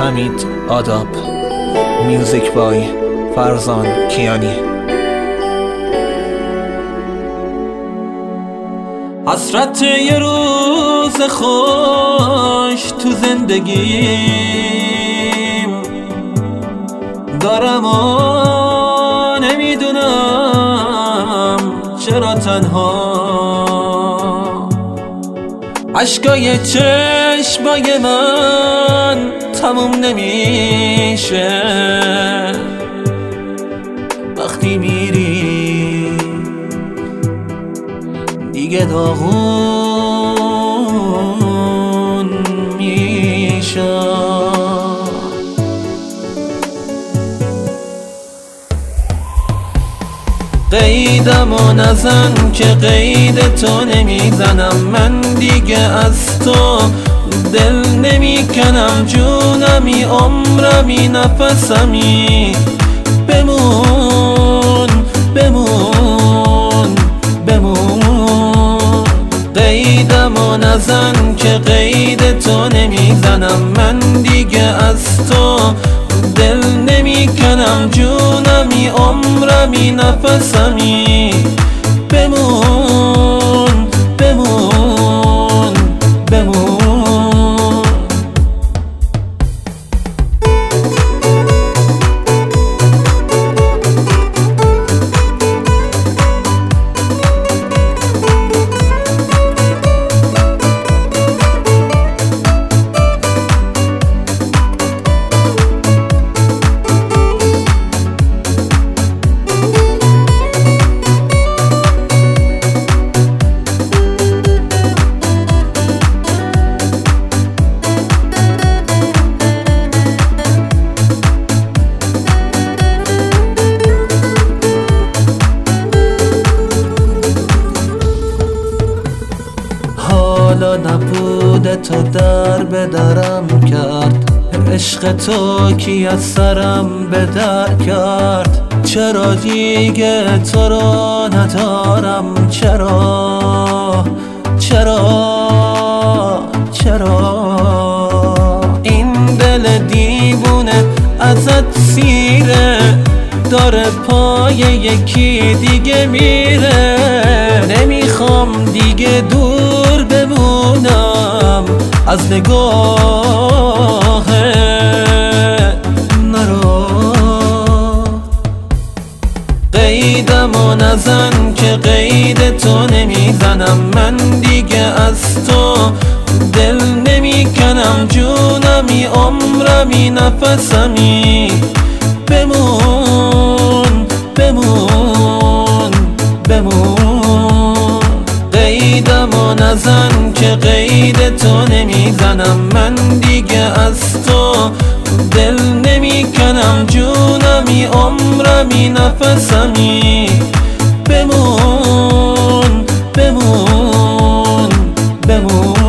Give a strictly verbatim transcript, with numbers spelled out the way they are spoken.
حمید آداب. میوزیک بای فرزان کیانی. حسرت یه روز خوش تو زندگیم دارم و نمیدونم چرا تنها. عشقای چشمای من تموم نمیشه وقتی میری دیگه داغون میشه. قیدمو نزن که قید تو نمیزنم، من دیگه از تو دل نمیکنم. جونمی عمرمی نفسمی بمون بمون بمون. قیدمو نزن که قید تو نمیزنم، من دیگه از تو دل نمیکنم. جونمی عمرمی نفسمی بمون بمون بمون. حالا نبوده تو در به درم کرد، عشق تو کی از سرم به در کرد. چرا دیگه تو رو ندارم، چرا چرا چرا. این دل دیوونه ازت سیره، داره پای یکی دیگه میره. نمیخوام دیگه دور بمونم از نگاه نرو. قیدمو نزن که قید تو نمیزنم، من دیگه از تو دل نمیکنم. جونمی عمرمی نفسمی بمون بمون بمون. قیدمو نزن که قید تو نمیزنم، من دیگه از تو دل نمیکنم. جونمی عمرمی نفسمی بمون بمون بمون.